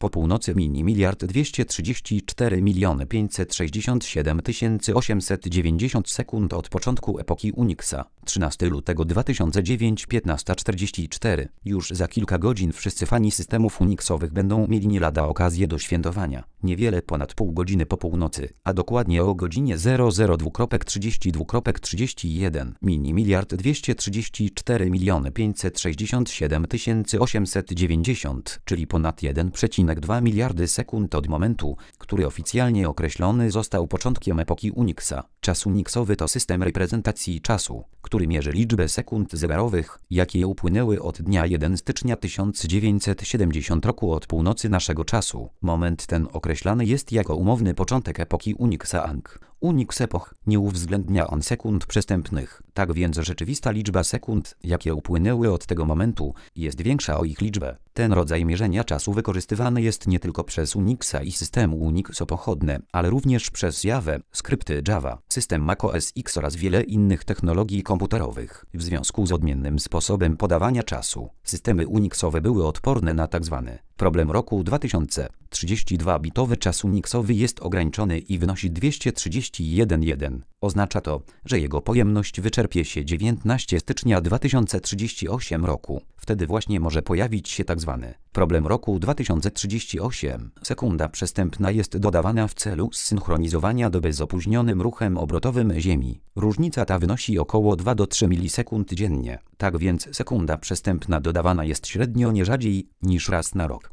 Po północy mini 1 234 567 890 sekund od początku epoki Unixa. 13 lutego 2009, 15:44. Już za kilka godzin wszyscy fani systemów Unixowych będą mieli nie lada okazję do świętowania. Niewiele ponad pół godziny po północy, a dokładnie o godzinie 00:32:31 mini 1 234 567 890, czyli ponad 1,2 miliardy sekund od momentu, który oficjalnie określony został początkiem epoki Unixa. Czas Unixowy to system reprezentacji czasu, który mierzy liczbę sekund zegarowych, jakie upłynęły od dnia 1 stycznia 1970 roku od północy naszego czasu. Moment ten określany jest jako umowny początek epoki Unixa ANG. Unix Epoch nie uwzględnia on sekund przestępnych, tak więc rzeczywista liczba sekund, jakie upłynęły od tego momentu, jest większa o ich liczbę. Ten rodzaj mierzenia czasu wykorzystywany jest nie tylko przez Unixa i systemy Unix pochodne, ale również przez Jawę, skrypty Java, system Mac OS X oraz wiele innych technologii komputerowych. W związku z odmiennym sposobem podawania czasu, systemy Unixowe były odporne na tzw. problem roku 2000. 32-bitowy czas Unixowy jest ograniczony i wynosi 231.1. Oznacza to, że jego pojemność wyczerpie się 19 stycznia 2038 roku. Wtedy właśnie może pojawić się tzw. problem roku 2038. Sekunda przestępna jest dodawana w celu zsynchronizowania doby z opóźnionym ruchem obrotowym Ziemi. Różnica ta wynosi około 2 do 3 milisekund dziennie. Tak więc sekunda przestępna dodawana jest średnio nie rzadziej niż raz na rok.